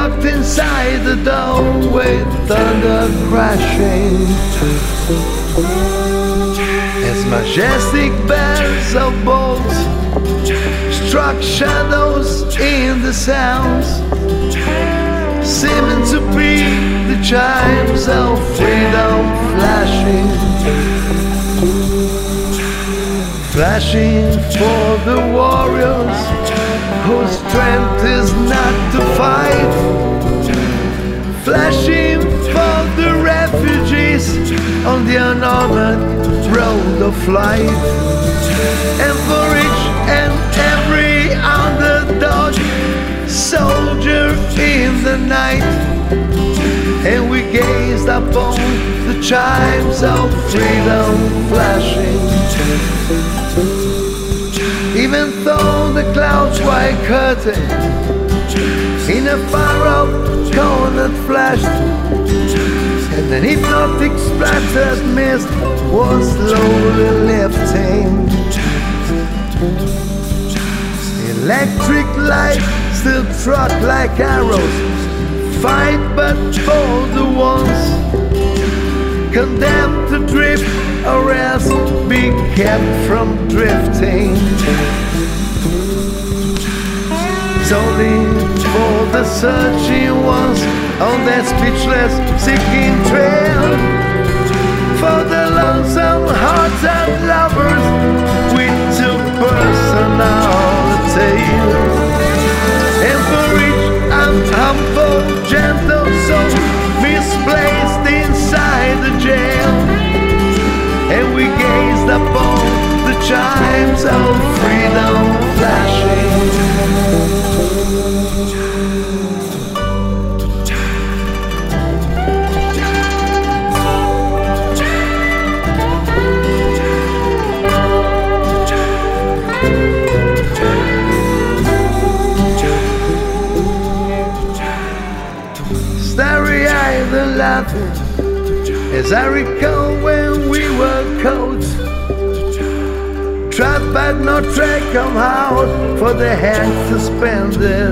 walked inside the doorway, thunder crashing, as majestic bells of bolts struck shadows in the sounds, seeming to be the chimes of freedom flashing, flashing for the warriors whose strength is not to fight, flashing for the refugees on the unarmored road of flight, and for each and every underdog soldier in the night. And we gazed upon the chimes of freedom flashing, even though the clouds white curtain in a far-off corner flashed, and an hypnotic splattered mist was slowly lifting. Electric light still struck like arrows, fight but for the ones condemned to drift or else be kept from drifting. It's only for the searching ones on that speechless seeking trail, for the lonesome hearts and lovers we took personal tale, and for each humble gentle soul misplaced inside the jail. And we gazed upon the chimes of freedom flashing. Starry-eyed and laughing as I recall when we were caught, trapped but no track of how for the hands suspended,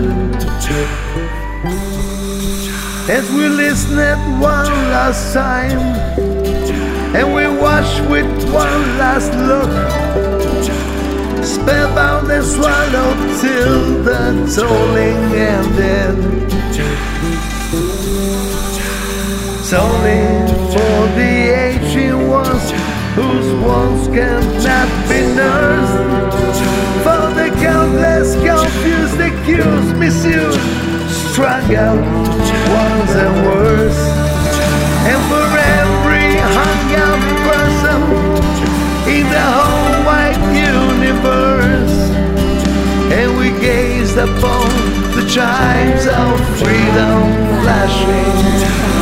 as we listened one last time and we watched with one last look, spellbound and swallowed till the tolling ended. It's only for the aging ones whose wounds cannot be nursed, for the countless confused, accused, misused, strung out ones and worse, and for every hung out person in the whole wide universe. And we gazed upon the chimes of freedom flashing.